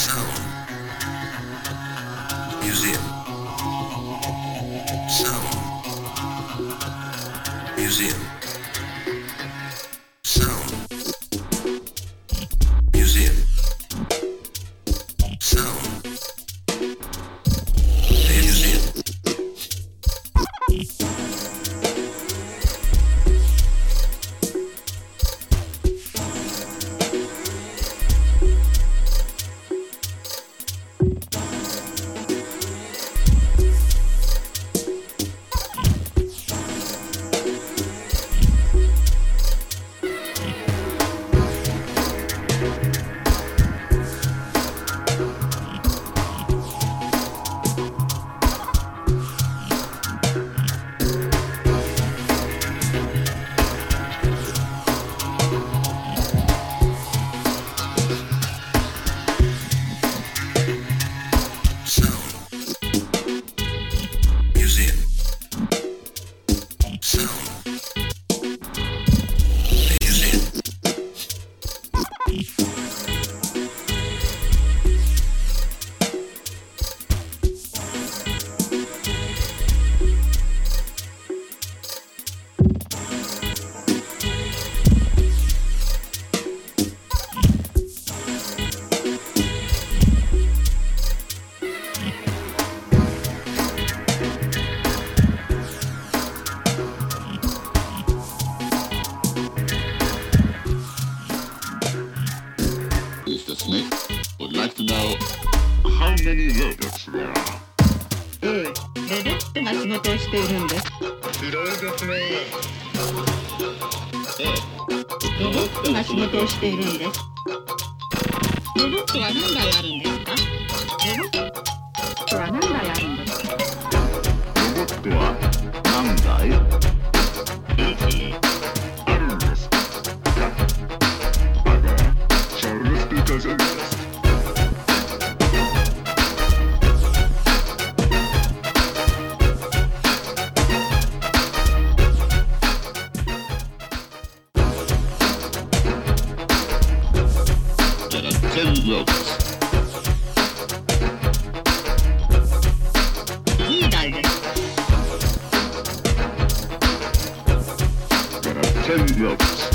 Sound. Museum. Sound. Museum. Sound. Museum. Sound. Museum. Mr. Smith would like to know how many robots there are. ロボットが仕事をしているんです。 広いですね。 ロボットが仕事をしているんです。ロボットは何台あるんですか？ロボットは何台あるんですか？ ロボットは何台あるんですか？Charles Petersonです。10 robots. 10台です。 There are 10 robots.